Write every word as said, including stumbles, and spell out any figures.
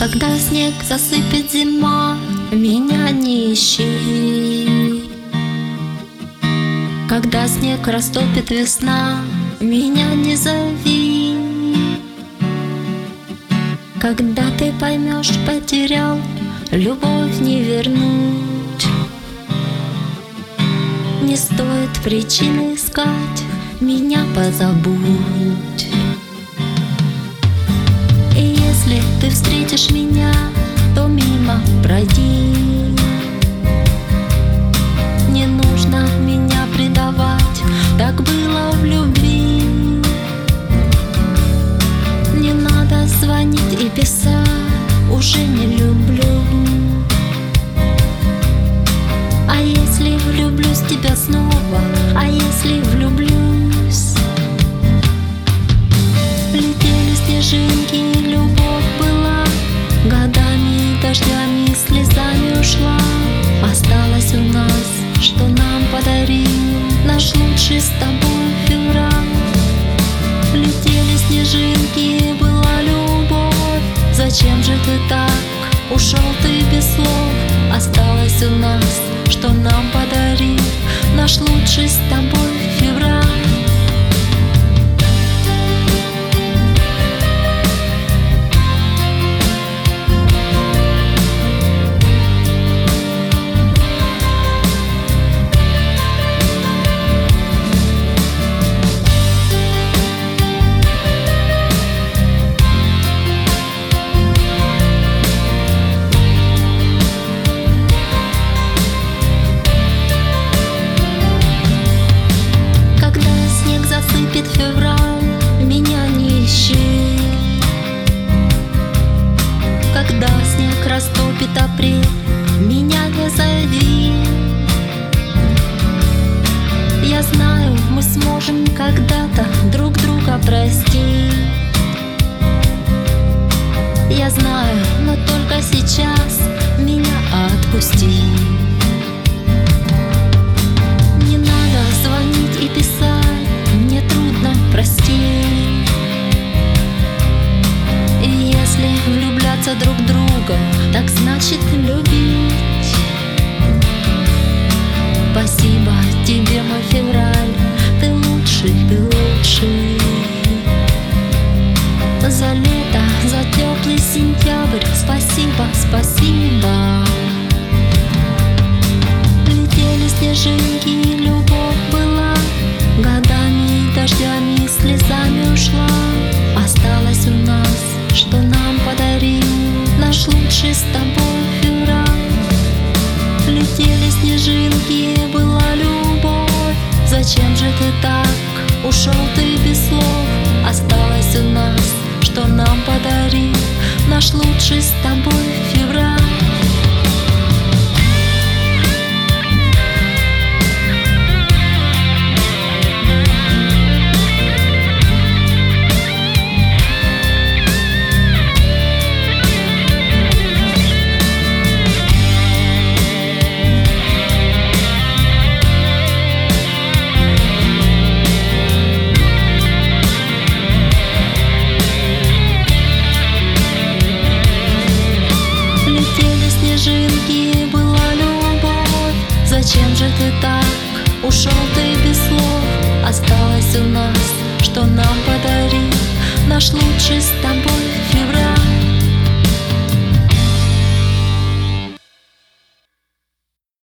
Когда снег засыпет зима, меня не ищи. Когда снег растопит весна, меня не зови. Когда ты поймешь, потерял, любовь не вернуть. Не стоит причины искать, меня позабудь. И если ты встретишь меня, то мимо пройди. Не нужно меня предавать, так было в любви. Не надо звонить и писать, уже не люблю. А если влюблюсь в тебя снова, а если влюблюсь? Летели снежинки, любовь была, годами, дождями, слезами ушла. Осталось у нас, что нам подарил наш лучший с тобой февраль. Летели снежинки, была любовь, зачем же ты так? Ушел ты без слов. Осталось у нас, что нам подарил наш лучший с тобой февраль. Февраль, меня не ищи. Когда снег растопит апрель, меня не зови. Я знаю, мы сможем когда-то друг друга простить. Я знаю, но только сейчас меня отпусти. Не надо звонить и писать, мне трудно, прости. И если влюбляться друг в друга, так значит любить. Спасибо тебе, мой февраль, ты лучший, ты лучший. За лето, за теплый сентябрь, спасибо, спасибо. Летели снежинки, любовь была, годами, дождями, слезами ушла. Осталось у нас, что нам подарил наш лучший с тобой февраль. Летели снежинки, была любовь, зачем же ты так? Ушел ты без слов. Осталось у нас, что нам подарил наш лучший с тобой февраль. Снежинки, была любовь, зачем же ты так? Ушел ты без слов. Осталось у нас, что нам подарил наш лучший с тобой